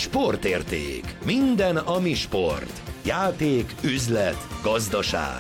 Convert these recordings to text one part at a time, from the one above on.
Sportérték. Minden, ami sport. Játék, üzlet, gazdaság.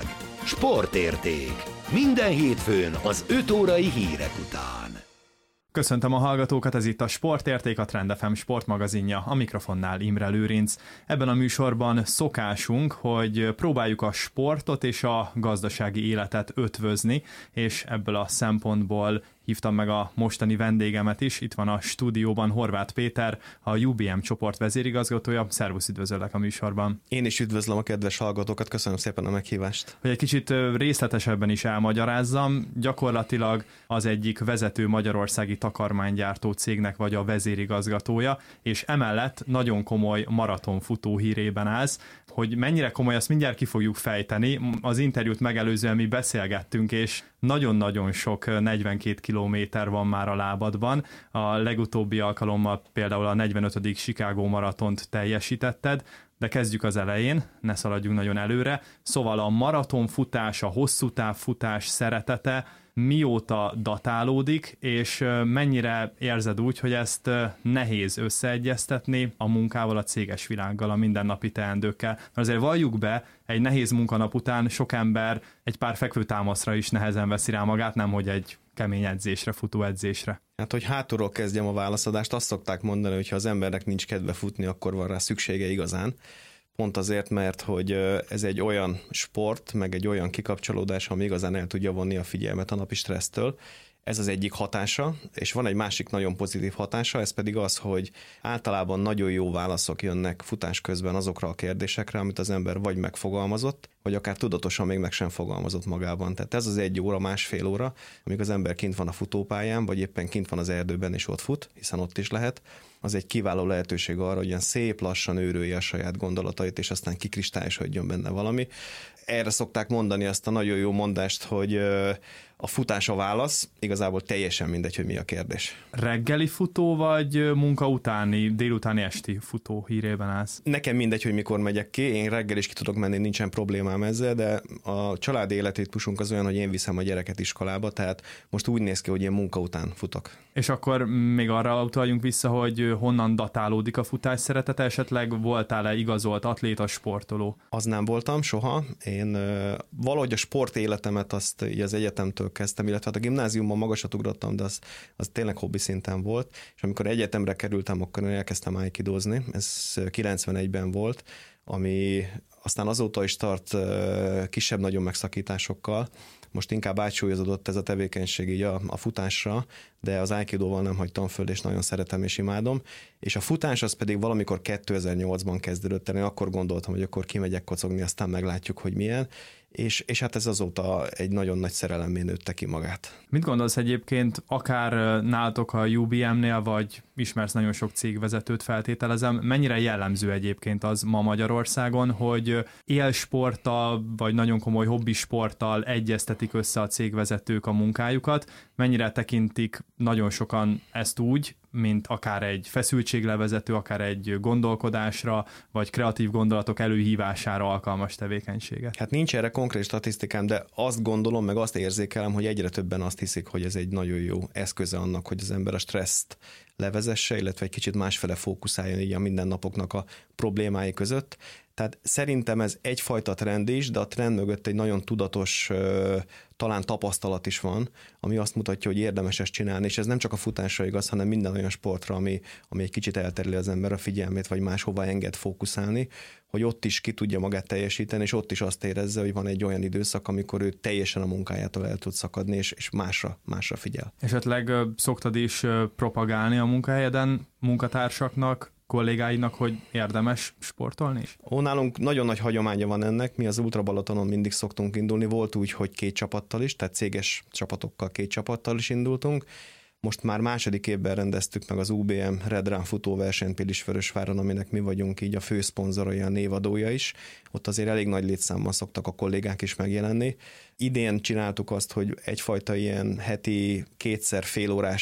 Sportérték. Minden hétfőn az 5 órai hírek után. Köszöntöm a hallgatókat, ez itt a Sportérték, a Trend FM sportmagazinja, a mikrofonnál Imre Lőrinc. Ebben a műsorban szokásunk, hogy próbáljuk a sportot és a gazdasági életet ötvözni, és ebből a szempontból hívtam meg a mostani vendégemet is. Itt van a stúdióban Horváth Péter, a UBM csoport vezérigazgatója. Szervusz, üdvözöllek a műsorban. Én is üdvözlöm a kedves hallgatókat, köszönöm szépen a meghívást. Hogy egy kicsit részletesebben is elmagyarázzam, gyakorlatilag az egyik vezető magyarországi takarmánygyártó cégnek vagy a vezérigazgatója, és emellett nagyon komoly maratonfutó hírében állsz. Hogy mennyire komoly, azt mindjárt ki fogjuk fejteni. Az interjút megelőzően mi beszélgettünk, és nagyon-nagyon sok 42 kilométer van már a lábadban. A legutóbbi alkalommal például a 45. Chicago maratont teljesítetted, de kezdjük az elején, ne szaladjunk nagyon előre. Szóval a maratonfutás, a hosszú távfutás szeretete mióta datálódik, és mennyire érzed úgy, hogy ezt nehéz összeegyeztetni a munkával, a céges világgal, a mindennapi teendőkkel. Mert azért valljuk be, egy nehéz munkanap után sok ember egy pár fekvőtámaszra is nehezen veszi rá magát, nemhogy egy kemény edzésre, futóedzésre. Hát, hogy hátulról kezdjem a válaszadást, azt szokták mondani, hogy ha az embernek nincs kedve futni, akkor van rá szüksége igazán. Pont azért, mert hogy ez egy olyan sport, meg egy olyan kikapcsolódás, ami igazán el tudja vonni a figyelmet a napi stressztől. Ez az egyik hatása, és van egy másik nagyon pozitív hatása, ez pedig az, hogy általában nagyon jó válaszok jönnek futás közben azokra a kérdésekre, amit az ember vagy megfogalmazott, vagy akár tudatosan még meg sem fogalmazott magában. Tehát ez az 1 óra, másfél óra, amíg az ember kint van a futópályán, vagy éppen kint van az erdőben és ott fut, hiszen ott is lehet, az egy kiváló lehetőség arra, hogy ilyen szép lassan őrölje a saját gondolatait, és aztán kikristályosodjon benne valami. Erre szokták mondani azt a nagyon jó mondást, hogy a futás a válasz, igazából teljesen mindegy, hogy mi a kérdés. Reggeli futó, vagy munka utáni, délutáni esti futó hírében állsz? Nekem mindegy, hogy mikor megyek ki, én reggel is ki tudok menni, nincsen problémám ezzel, de a családi életritmusunk az olyan, hogy én viszem a gyereket iskolába, tehát most úgy néz ki, hogy én munka után futok. És akkor még arra utaljunk vissza, hogy honnan datálódik a futás szeretete, esetleg voltál-e igazolt atléta, sportoló? Az nem voltam soha, én valahogy a sport életemet azt így az egyetemtől kezdtem, illetve hát a gimnáziumban magasat ugrottam, de az tényleg hobbi szinten volt, és amikor egyetemre kerültem, akkor elkezdtem aikidozni, ez 91-ben volt, ami aztán azóta is tart kisebb-nagyobb megszakításokkal. Most inkább átsúlyozódott ez a tevékenység így a futásra, de az aikidóval nem hagytam föl, és nagyon szeretem és imádom. És a futás az pedig valamikor 2008-ban kezdődött el, én akkor gondoltam, hogy akkor kimegyek kocogni, aztán meglátjuk, hogy milyen, és hát ez azóta egy nagyon nagy szerelemmé nőtte ki magát. Mit gondolsz egyébként, akár nálatok a UBM-nél, vagy ismersz nagyon sok cégvezetőt, feltételezem, mennyire jellemző egyébként az ma Magyarországon, hogy élsporttal, vagy nagyon komoly hobbisporttal egyeztetik össze a cégvezetők a munkájukat, mennyire tekintik nagyon sokan ezt úgy, mint akár egy feszültséglevezető, akár egy gondolkodásra, vagy kreatív gondolatok előhívására alkalmas tevékenységet? Hát nincs erre konkrét statisztikám, de azt gondolom, meg azt érzékelem, hogy egyre többen azt hiszik, hogy ez egy nagyon jó eszköze annak, hogy az ember a stresszt levezesse, illetve egy kicsit másfele fókuszáljon így a mindennapoknak a problémái között. Tehát szerintem ez egyfajta trend is, de a trend mögött egy nagyon tudatos, talán tapasztalat is van, ami azt mutatja, hogy érdemes ezt csinálni, és ez nem csak a futásra igaz, hanem minden olyan sportra, ami egy kicsit eltereli az ember a figyelmét, vagy máshova enged fókuszálni, hogy ott is ki tudja magát teljesíteni, és ott is azt érezze, hogy van egy olyan időszak, amikor ő teljesen a munkájától el tud szakadni, és másra figyel. Esetleg szoktad is propagálni a munkahelyeden munkatársaknak, kollégáinak, hogy érdemes sportolni is? Nálunk nagyon nagy hagyománya van ennek, mi az Ultra Balatonon mindig szoktunk indulni, volt úgy, hogy 2 csapattal is, tehát céges csapatokkal 2 csapattal is indultunk. Most már második évben rendeztük meg az UBM Red Run futóversenyt Pilisvörösváron, aminek mi vagyunk így a főszponzorai, a névadója is. Ott azért elég nagy létszámban szoktak a kollégák is megjelenni. Idén csináltuk azt, hogy egyfajta ilyen heti 2 félórás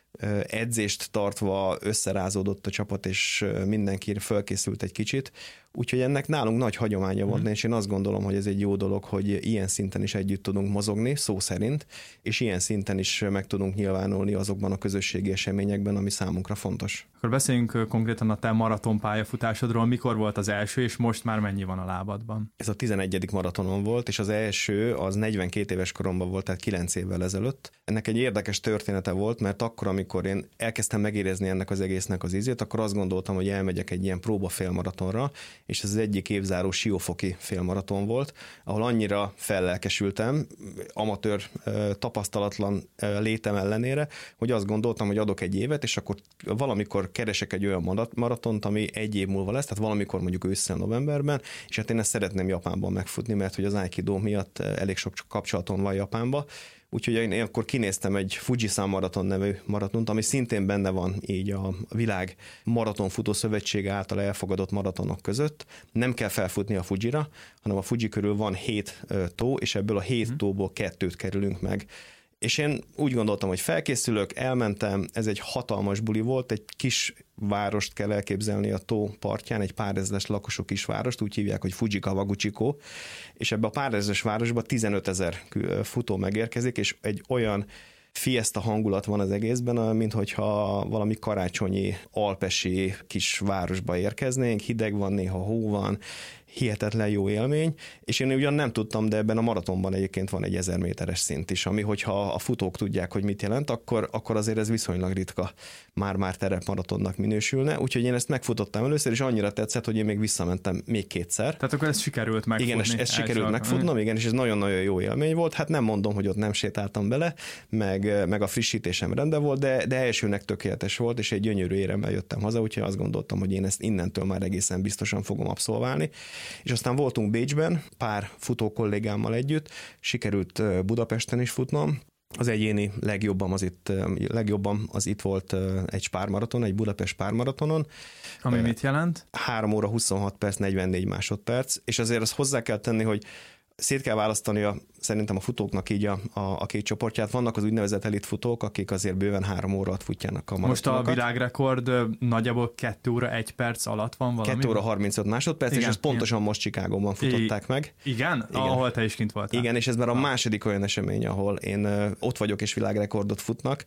edzést tartva összerázódott a csapat, és mindenki fölkészült egy kicsit. Úgyhogy ennek nálunk nagy hagyománya van, és én azt gondolom, hogy ez egy jó dolog, hogy ilyen szinten is együtt tudunk mozogni, szó szerint, és ilyen szinten is meg tudunk nyilvánulni azokban a közösségi eseményekben, ami számunkra fontos. Akkor beszéljünk konkrétan a te maraton pályafutásodról. Mikor volt az első, és most már mennyi van a lábadban? Ez a 11. maratonom volt, és az első az 42 éves koromban volt, tehát 9 évvel ezelőtt. Ennek egy érdekes története volt, mert akkor, amikor én elkezdtem megérezni ennek az egésznek az ízét, akkor azt gondoltam, hogy elmegyek egy ilyen próba félmaratonra, és ez az egyik évzáró siófoki félmaraton volt, ahol annyira fellelkesültem, amatőr, tapasztalatlan létem ellenére, hogy azt gondoltam, hogy adok egy évet, és akkor valamikor keresek egy olyan maratont, ami egy év múlva lesz, tehát valamikor mondjuk ősszel, novemberben, és hát én ezt szeretném Japánban megfutni, mert hogy az Aikido miatt elég sok kapcsolaton van Japánba. Úgyhogy én akkor kinéztem egy Fujisan Maraton nevű maratont, ami szintén benne van így a világ maratonfutó szövetsége által elfogadott maratonok között. Nem kell felfutni a Fujira, hanem a Fuji körül van 7 tó, és ebből a 7 tóból 2-t kerülünk meg. És én úgy gondoltam, hogy felkészülök, elmentem, ez egy hatalmas buli volt, egy kis várost kell elképzelni a tó partján, egy pár ezres lakosú kisvárost, úgy hívják, hogy Fuji Kawaguchiko, és ebbe a pár ezres városba 15 000 futó megérkezik, és egy olyan fiesta hangulat van az egészben, mint hogyha valami karácsonyi, alpesi kis városba érkeznénk, hideg van, néha hó van, hihetetlen jó élmény, és én ugyan nem tudtam, de ebben a maratonban egyébként van egy 1000 méteres szint is, ami hogyha a futók tudják, hogy mit jelent, akkor azért ez viszonylag ritka, már terepmaratonnak minősülne, úgyhogy én ezt megfutottam először, és annyira tetszett, hogy én még visszamentem még 2-szer. Tehát akkor ez sikerült megfutni. Igen, ezt sikerült megfutnom, igen, és ez nagyon-nagyon jó élmény volt. Hát nem mondom, hogy ott nem sétáltam bele, meg a frissítésem rendben volt, de elsőnek tökéletes volt, és egy gyönyörű éremmel jöttem haza, úgyhogy azt gondoltam, hogy én ezt innentől már egészen biztosan fogom abszolválni. És aztán voltunk Bécsben, pár futó kollégámmal együtt, sikerült Budapesten is futnom. Az egyéni legjobbam az itt volt egy spármaraton, egy Budapest spármaratonon. Ami mit jelent? 3 óra 26 perc, 44 másodperc, és azért azt hozzá kell tenni, hogy szét kell választani szerintem a futóknak így a két csoportját. Vannak az úgynevezett elitfutók, akik azért bőven 3 óra alatt futjának a maratonokat. Most a világrekord nagyjából 2 óra 1 perc alatt van valami? 2 óra 35 másodperc, igen, és ezt pontosan most Chicagóban futották meg. Igen? Ahol te is kint voltál. Igen, és ez már a második olyan esemény, ahol én ott vagyok és világrekordot futnak.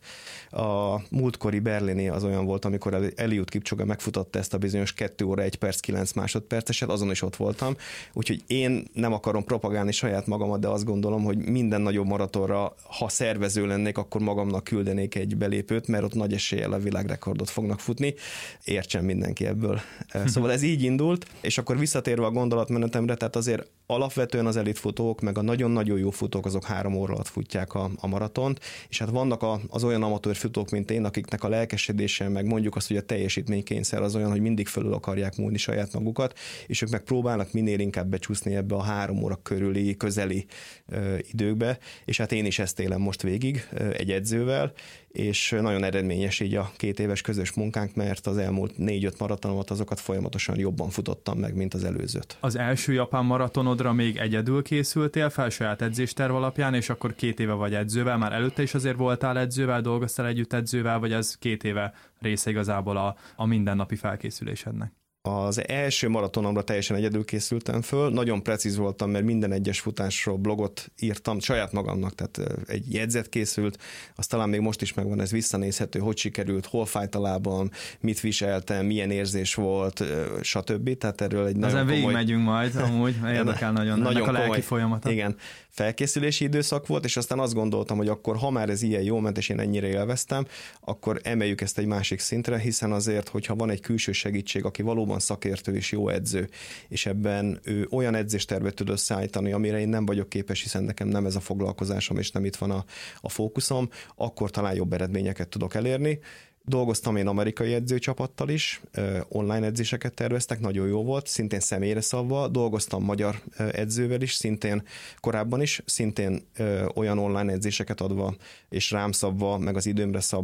A múltkori berlini az olyan volt, amikor Eliud Kipchoge megfutotta ezt a bizonyos 2 óra 1 perc 9 másodperceset, azon is ott voltam. Úgyhogy én nem akarom propagálni saját magamat, de azt gondolom, hogy minden nagyobb maratonra, ha szervező lennék, akkor magamnak küldenék egy belépőt, mert ott nagy eséllyel a világrekordot fognak futni. Értsen mindenki ebből. Szóval ez így indult, és akkor visszatérve a gondolatmenetemre, tehát azért alapvetően az elitfutók, meg a nagyon-nagyon jó futók, azok 3 óra alatt futják a maratont, és hát vannak az olyan amatőr futók, mint én, akiknek a lelkesedése, meg mondjuk azt, hogy a teljesítménykényszer az olyan, hogy mindig fölül akarják múlni saját magukat, és ők meg próbálnak minél inkább becsúszni ebbe a 3 óra körüli, közeli időkbe, és hát én is ezt élem most végig egy edzővel, és nagyon eredményes így a 2 éves közös munkánk, mert az elmúlt 4-5 maratonomat azokat folyamatosan jobban futottam meg, mint az előzőt. Az első japán maratonodra még egyedül készültél fel saját edzésterv alapján, és akkor 2 éve vagy edzővel, már előtte is azért voltál edzővel, dolgoztál együtt edzővel, vagy ez 2 éve része igazából a mindennapi felkészülésednek? Az első maratonomra teljesen egyedül készültem föl, nagyon precíz voltam, mert minden egyes futásról blogot írtam saját magamnak, tehát egy jegyzet készült, az talán még most is megvan, ez visszanézhető, hogy sikerült, hol fájt a lábam, mit viseltem, milyen érzés volt, stb. Tehát erről egy nagyon komoly... Ezen végigmegyünk majd, amúgy érdekel nagyon ennek a lelki folyamata. Igen, felkészülési időszak volt, és aztán azt gondoltam, hogy akkor, ha már ez ilyen jó ment, és én ennyire élveztem, akkor emeljük ezt egy másik szintre, hiszen azért, hogyha van egy külső segítség, aki valóban szakértő és jó edző, és ebben ő olyan edzéstervet tud összeállítani, amire én nem vagyok képes, hiszen nekem nem ez a foglalkozásom, és nem itt van a fókuszom, akkor talán jobb eredményeket tudok elérni. Dolgoztam én amerikai edzőcsapattal is, online edzéseket terveztek, nagyon jó volt, szintén személyre szabva, dolgoztam magyar edzővel is, szintén korábban is, szintén olyan online edzéseket adva, és rám szabva, meg az időmre szabva,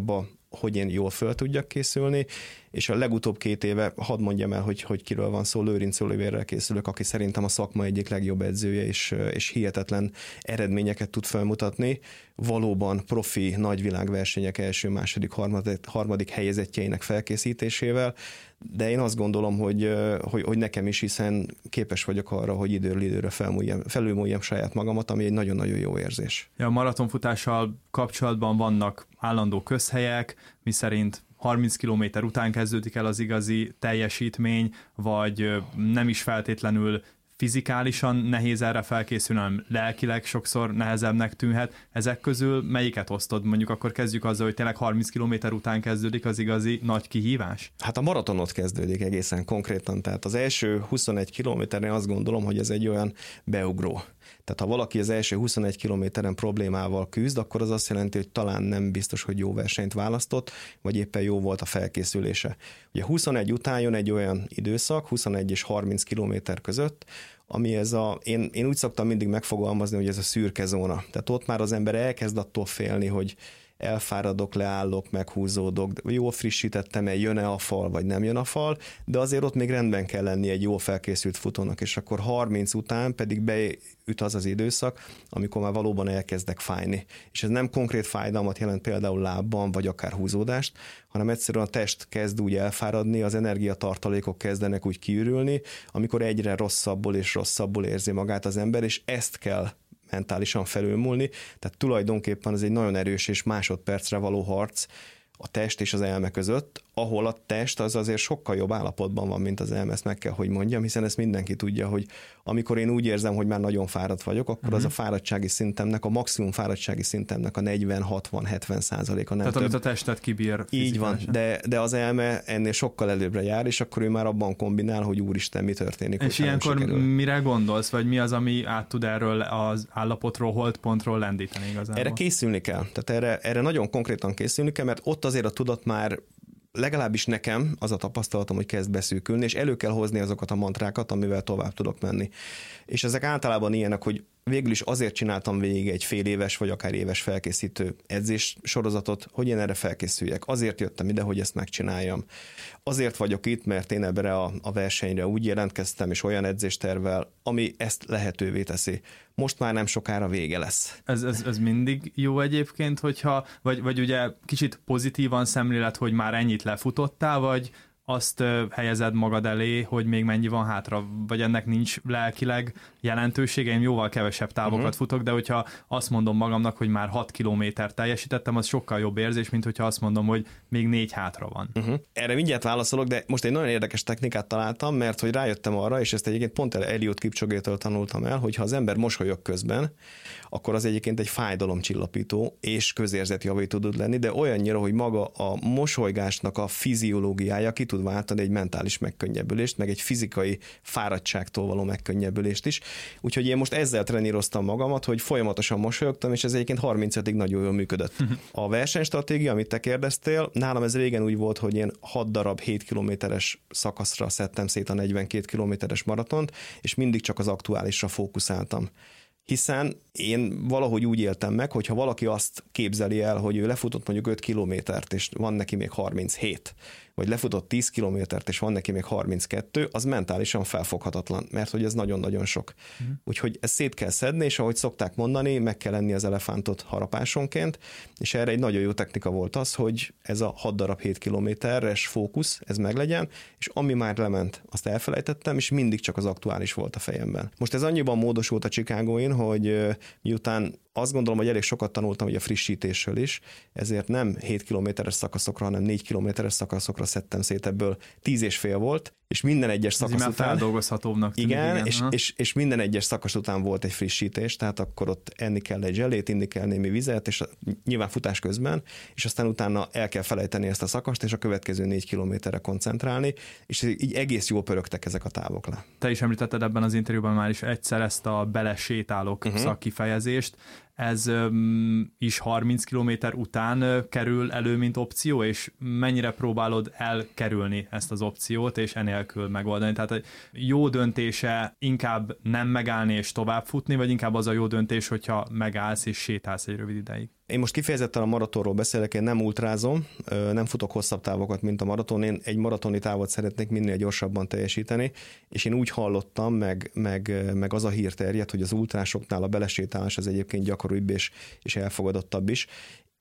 hogy én jól föl tudjak készülni, és a legutóbb 2 éve, hadd mondjam el, hogy kiről van szó, Lőrinc Olivérrel készülök, aki szerintem a szakma egyik legjobb edzője, és hihetetlen eredményeket tud felmutatni. Valóban profi nagyvilágversenyek első, második, harmadik helyezettjeinek felkészítésével, de én azt gondolom, hogy nekem is, hiszen képes vagyok arra, hogy időről időre felülmúljam saját magamat, ami egy nagyon-nagyon jó érzés. A maratonfutással kapcsolatban vannak állandó közhelyek, miszerint 30 km után kezdődik el az igazi teljesítmény, vagy nem is feltétlenül fizikálisan nehéz erre felkészülni, hanem lelkileg sokszor nehezebbnek tűnhet. Ezek közül melyiket osztod? Mondjuk akkor kezdjük azzal, hogy tényleg 30 km után kezdődik az igazi nagy kihívás? Hát a maraton ott kezdődik egészen konkrétan, tehát az első 21 kilométernél azt gondolom, hogy ez egy olyan beugró. Tehát ha valaki az első 21 kilométeren problémával küzd, akkor az azt jelenti, hogy talán nem biztos, hogy jó versenyt választott, vagy éppen jó volt a felkészülése. Ugye 21 után jön egy olyan időszak, 21 és 30 kilométer között, ami én úgy szoktam mindig megfogalmazni, hogy ez a szürke zóna. Tehát ott már az ember elkezd attól félni, hogy elfáradok, leállok, meghúzódok, jól frissítettem-e, jön-e a fal, vagy nem jön a fal, de azért ott még rendben kell lenni egy jól felkészült futónak, és akkor 30 után pedig beüt az időszak, amikor már valóban elkezdek fájni. És ez nem konkrét fájdalmat jelent például lábban, vagy akár húzódást, hanem egyszerűen a test kezd úgy elfáradni, az energiatartalékok kezdenek úgy kiürülni, amikor egyre rosszabbul és rosszabbul érzi magát az ember, és ezt kell mentálisan felülmúlni, tehát tulajdonképpen ez egy nagyon erős és másodpercre való harc a test és az elme között, ahol a test az azért sokkal jobb állapotban van, mint az elme, ezt meg kell, hogy mondjam, hiszen ezt mindenki tudja, hogy amikor én úgy érzem, hogy már nagyon fáradt vagyok, akkor az a fáradtsági szintemnek, a maximum fáradtsági szintemnek a 40-60-70%-a, nem Tehát több. amit a testet kibír. Így van, de az elme ennél sokkal előbbre jár, és akkor ő már abban kombinál, hogy úristen, mi történik. És ilyenkor mire gondolsz, vagy mi az, ami át tud erről az állapotról, holdpontról lendíteni igazából? Erre készülni kell, tehát erre nagyon konkrétan készülni kell, mert ott azért a tudat már legalábbis nekem az a tapasztalatom, hogy kezd beszűkülni, és elő kell hozni azokat a mantrákat, amivel tovább tudok menni. És ezek általában ilyenek, hogy végül is azért csináltam végig egy fél éves vagy akár éves felkészítő edzés sorozatot, hogy én erre felkészüljek. Azért jöttem ide, hogy ezt megcsináljam. Azért vagyok itt, mert én ebbre a versenyre úgy jelentkeztem, és olyan edzéstervvel, ami ezt lehetővé teszi. Most már nem sokára vége lesz. Ez mindig jó egyébként, hogyha, vagy ugye kicsit pozitívan szemlélet, hogy már ennyit lefutottál, vagy azt helyezed magad elé, hogy még mennyi van hátra, vagy ennek nincs lelkileg jelentősége, én jóval kevesebb távokat futok, de hogyha azt mondom magamnak, hogy már 6 kilométert teljesítettem, az sokkal jobb érzés, mint hogyha azt mondom, hogy még 4 hátra van. Erre mindjárt válaszolok, de most egy nagyon érdekes technikát találtam, mert hogy rájöttem arra, és ezt egyébként pont Eliud Kipcsogétől tanultam el, hogy ha az ember mosolyog közben, akkor az egyébként egy fájdalomcsillapító és közérzetjavító tud lenni, de olyannyira, hogy maga a mosolygásnak a fiziológiája ki tud váltani egy mentális megkönnyebbülést, meg egy fizikai fáradtságtól való megkönnyebbülést is. Úgyhogy én most ezzel treníroztam magamat, hogy folyamatosan mosolyogtam, és ez egyébként 35-ig nagyon jól működött. A versenystratégia, amit te kérdeztél, nálam ez régen úgy volt, hogy én 6 darab 7 kilométeres szakaszra szedtem szét a 42 kilométeres maratont, és mindig csak az aktuálisra fókuszáltam. Hiszen én valahogy úgy éltem meg, hogy ha valaki azt képzeli el, hogy ő lefutott mondjuk 5 kilométert, és van neki még 37, vagy lefutott 10 kilométert, és van neki még 32, az mentálisan felfoghatatlan, mert hogy ez nagyon-nagyon sok. Úgyhogy ezt szét kell szedni, és ahogy szokták mondani, meg kell enni az elefántot harapásonként, és erre egy nagyon jó technika volt az, hogy ez a 6 darab 7 kilométeres fókusz, ez meglegyen, és ami már lement, azt elfelejtettem, és mindig csak az aktuális volt a fejemben. Most ez annyiban módosult a Chicagóin, hogy miután azt gondolom, hogy elég sokat tanultam ugye a frissítésről is, ezért nem 7 kilométeres szakaszokra, hanem 4 kilométeres szakaszokra szedtem szét, ebből 10,5 volt, és minden egyes szakasz után... feldolgozhatóbbnak tűnik, igen, és minden egyes szakasz után volt egy frissítés, tehát akkor ott enni kell egy zselét, inni kell némi vizet, és nyilván futás közben, és aztán utána el kell felejteni ezt a szakaszt, és a következő 4 kilométerre koncentrálni, és így egész jól pörögtek ezek a távok le. Te is említetted ebben az interjúban már is egyszer ezt a belesétálok szakkifejezést. Ez is 30 kilométer után kerül elő, mint opció, és mennyire próbálod elkerülni ezt az opciót, és ennél nélkül megoldani. Tehát egy jó döntése inkább nem megállni és tovább futni, vagy inkább az a jó döntés, hogyha megállsz és sétálsz egy rövid ideig? Én most kifejezetten a maratonról beszélek, én nem ultrázom, nem futok hosszabb távokat, mint a maraton, én egy maratoni távot szeretnék minél gyorsabban teljesíteni, és én úgy hallottam, meg az a hír terjedt, hogy az ultrásoknál a belesétálás az egyébként gyakoribb és elfogadottabb is.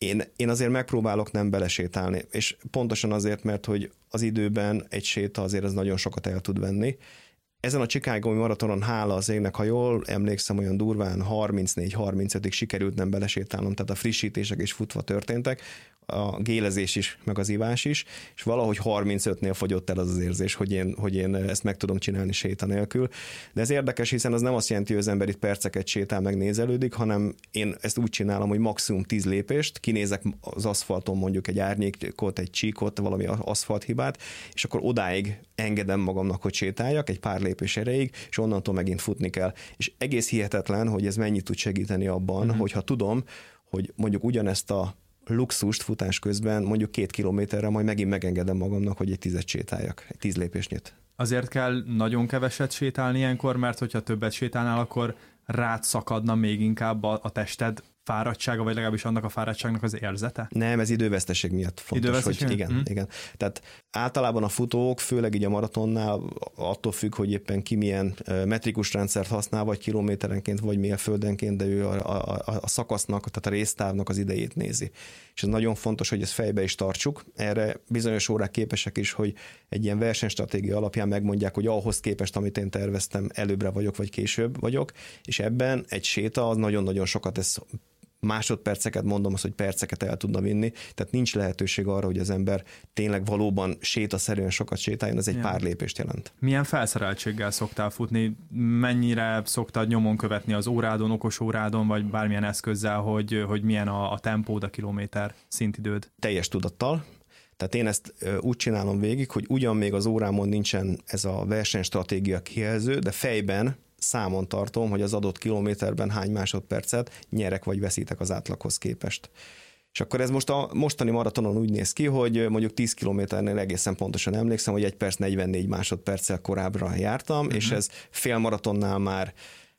Én azért megpróbálok nem belesétálni, és pontosan azért, mert hogy az időben egy séta azért az nagyon sokat el tud venni. Ezen a Chicagói maratonon hála az égnek, ha jól emlékszem, olyan durván 34-35-ig sikerült nem belesétálnom, tehát a frissítések is futva történtek, a gélezés is, meg az ivás is, és valahogy 35-nél fogyott el az érzés, hogy én ezt meg tudom csinálni séta nélkül. De ez érdekes, hiszen az nem azt jelenti, hogy az ember itt perceket sétál, meg nézelődik, hanem én ezt úgy csinálom, hogy maximum 10 lépést, kinézek az aszfalton mondjuk egy árnyékot, egy csíkot, valami aszfalthibát, és akkor odáig engedem magamnak, hogy sétáljak egy pár lépés erejéig, és onnantól megint futni kell. És egész hihetetlen, hogy ez mennyit tud segíteni abban, hogyha tudom, hogy mondjuk ugyanezt a luxust futás közben mondjuk 2 kilométerre majd megint megengedem magamnak, hogy egy 10-et sétáljak, egy 10 lépésnyit. Azért kell nagyon keveset sétálni ilyenkor, mert hogyha többet sétálnál, akkor rád szakadna még inkább a tested fáradtsága, vagy legalábbis annak a fáradtságnak az érzete? Nem, ez időveszteség miatt fontos, hogy igen. Tehát általában a futók, főleg így a maratonnál attól függ, hogy éppen ki milyen metrikus rendszert használ, vagy kilométerenként, vagy mérföldenként, de ő a szakasznak, tehát a résztávnak az idejét nézi. És ez nagyon fontos, hogy ezt fejbe is tartsuk. Erre bizonyos órák képesek is, hogy egy ilyen versenystratégia alapján megmondják, hogy ahhoz képest, amit én terveztem, előbbre vagyok, vagy később vagyok, és ebben egy séta az nagyon-nagyon sokat tesz, másodperceket, mondom azt, hogy perceket el tudna vinni, tehát nincs lehetőség arra, hogy az ember tényleg valóban sétaszerűen sokat sétáljon, ez egy pár lépést jelent. Milyen felszereltséggel szoktál futni? Mennyire szoktad nyomon követni az órádon, okos órádon, vagy bármilyen eszközzel, hogy milyen a tempód, a kilométer szintidőd? Teljes tudattal. Tehát én ezt úgy csinálom végig, hogy ugyan még az órámon nincsen ez a versenystratégia kijelző, de fejben számon tartom, hogy az adott kilométerben hány másodpercet nyerek vagy veszítek az átlaghoz képest. És akkor ez most a mostani maratonon úgy néz ki, hogy mondjuk 10 kilométernél egészen pontosan emlékszem, hogy 1 perc 44 másodperccel korábbra jártam, és ez félmaratonnál már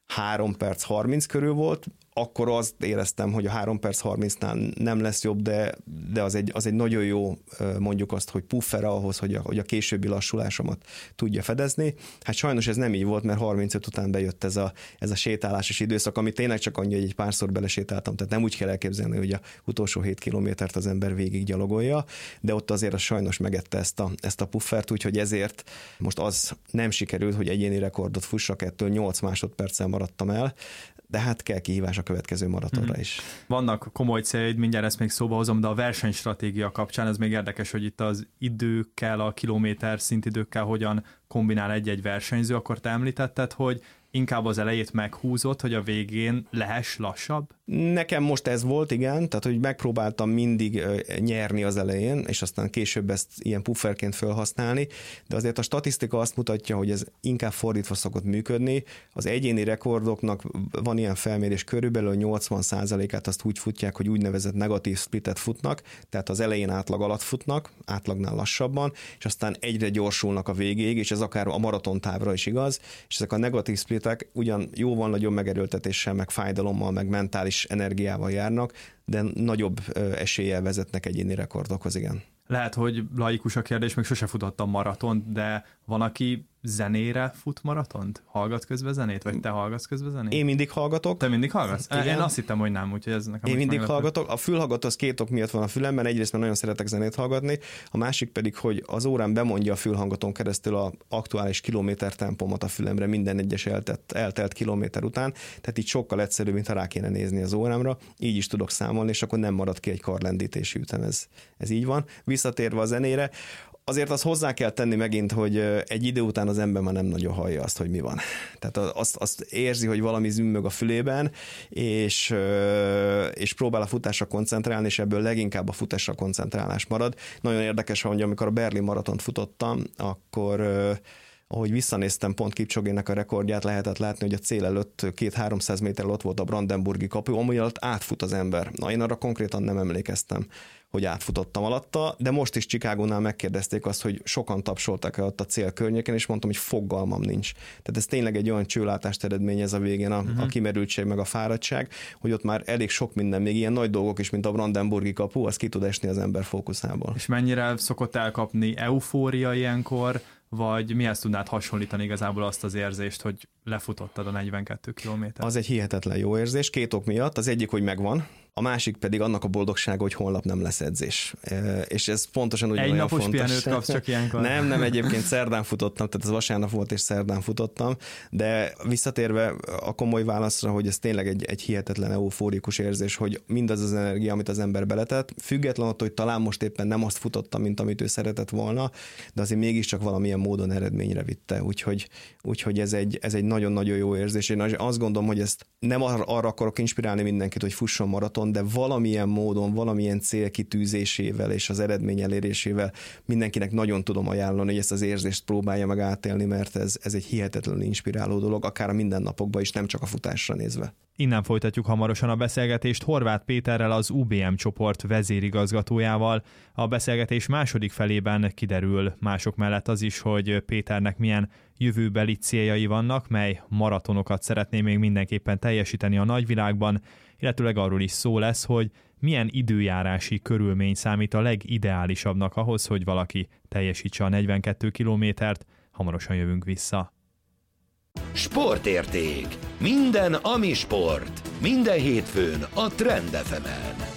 3 perc 30 körül volt, akkor azt éreztem, hogy a 3 perc 30-nál nem lesz jobb, de az egy nagyon jó, mondjuk azt, hogy puffer ahhoz, hogy a későbbi lassulásomat tudja fedezni. Hát sajnos ez nem így volt, mert 35 után bejött ez a sétálásos időszak, ami tényleg csak annyi, hogy egy párszor belesétáltam, tehát nem úgy kell elképzelni, hogy a utolsó 7 kilométert az ember végig gyalogolja, de ott azért az sajnos megette ezt a puffert, úgyhogy ezért most az nem sikerült, hogy egyéni rekordot fussak, ettől 8 másodperccel maradtam el, de hát kell kihívás a következő maratonra is. Vannak komoly céljaid, mindjárt ezt még szóba hozom, de a versenystratégia kapcsán ez még érdekes, hogy itt az időkkel, a kilométer szintidőkkel hogyan kombinál egy-egy versenyző, akkor te említetted, hogy inkább az elejét meghúzott, hogy a végén lehess lassabb? Nekem most ez volt, igen, tehát hogy megpróbáltam mindig nyerni az elején, és aztán később ezt ilyen pufferként felhasználni, de azért a statisztika azt mutatja, hogy ez inkább fordítva szokott működni. Az egyéni rekordoknak van ilyen felmérés, körülbelül 80%-át azt úgy futják, hogy úgynevezett negatív splitet futnak, tehát az elején átlag alatt futnak, átlagnál lassabban, és aztán egyre gyorsulnak a végéig, és ez akár a maratontávra is igaz, és ezek a negatív splitek ugyan jóval nagyobb megerőltetéssel, meg fájdalommal, meg mentális energiával járnak, de nagyobb eséllyel vezetnek egyéni rekordokhoz, igen. Lehet, hogy laikus a kérdés, még sose futottam maratont, de van, aki zenére fut maratont? Hallgat közben zenét? Vagy te hallgatsz közben zenét? Én mindig hallgatok. Te mindig hallgatsz? Igen. Én azt hittem, hogy nem, úgyhogy ez nekem Én mindig meglepő. hallgatok. A fülhallgató az 2 ok miatt van a fülemben, egyrészt mert nagyon szeretek zenét hallgatni, a másik pedig, hogy az órán bemondja a fülhallgatón keresztül az aktuális kilométer tempomat a fülemre minden egyes eltelt kilométer után, tehát így sokkal egyszerűbb, mint ha rá kéne nézni az órámra, így is tudok számolni, és akkor nem marad ki egy karlendítésű ütem, ez így van. Visszatérve a zenére, azért azt hozzá kell tenni megint, hogy egy idő után az ember már nem nagyon hallja azt, hogy mi van. Tehát azt érzi, hogy valami zümmög a fülében, és próbál a futásra koncentrálni, és ebből leginkább a futásra koncentrálás marad. Nagyon érdekes, hogy amikor a Berlin maratont futottam, akkor ahogy visszanéztem pont Kipcsogének a rekordját, lehetett látni, hogy a cél előtt 200-300 méterrel ott volt a Brandenburgi kapu, ami alatt átfut az ember. Na, én arra konkrétan nem emlékeztem, hogy átfutottam alatta, de most is Chicagónál megkérdezték azt, hogy sokan tapsoltak ott a cél környéken, és mondtam, hogy fogalmam nincs. Tehát ez tényleg egy olyan csőlátást eredményez a végén a kimerültség meg a fáradtság, hogy ott már elég sok minden, még ilyen nagy dolgok is, mint a Brandenburgi kapu, az ki tud esni az ember fókuszából. És mennyire szokott elkapni eufória ilyenkor, vagy mihez tudnád hasonlítani igazából azt az érzést, hogy lefutottad a 42 kilométert? Az egy hihetetlen jó érzés, 2 ok miatt. Az egyik, hogy megvan, a másik pedig annak a boldogsága, hogy holnap nem lesz edzés. És ez pontosan ugyanolyan fontos. Egy napos pihenőt kapsz csak ilyenkor? Nem, egyébként szerdán futottam, tehát ez vasárnap volt, és szerdán futottam, de visszatérve a komoly válaszra, hogy ez tényleg egy hihetetlen eufórikus érzés, hogy mindaz az energia, amit az ember beletett, független attól, hogy talán most éppen nem azt futottam, mint amit ő szeretett volna, de azért mégiscsak valamilyen módon eredményre vitte, úgyhogy ez egy nagyon-nagyon jó érzés. Én azt gondolom, hogy ezt nem arra akarok inspirálni mindenkit, hogy fusson maraton, de valamilyen módon, valamilyen célkitűzésével és az eredmény elérésével mindenkinek nagyon tudom ajánlani, hogy ezt az érzést próbálja meg átélni, mert ez egy hihetetlenül inspiráló dolog, akár a mindennapokban is, nem csak a futásra nézve. Innen folytatjuk hamarosan a beszélgetést Horváth Péterrel, az UBM csoport vezérigazgatójával. A beszélgetés második felében kiderül mások mellett az is, hogy Péternek milyen jövőbeli céljai vannak, mely maratonokat szeretné még mindenképpen teljesíteni a nagyvilágban, illetőleg arról is szó lesz, hogy milyen időjárási körülmény számít a legideálisabbnak ahhoz, hogy valaki teljesítse a 42 kilométert. Hamarosan jövünk vissza. Sportérték. Minden, ami sport. Minden hétfőn a Trend FM-en.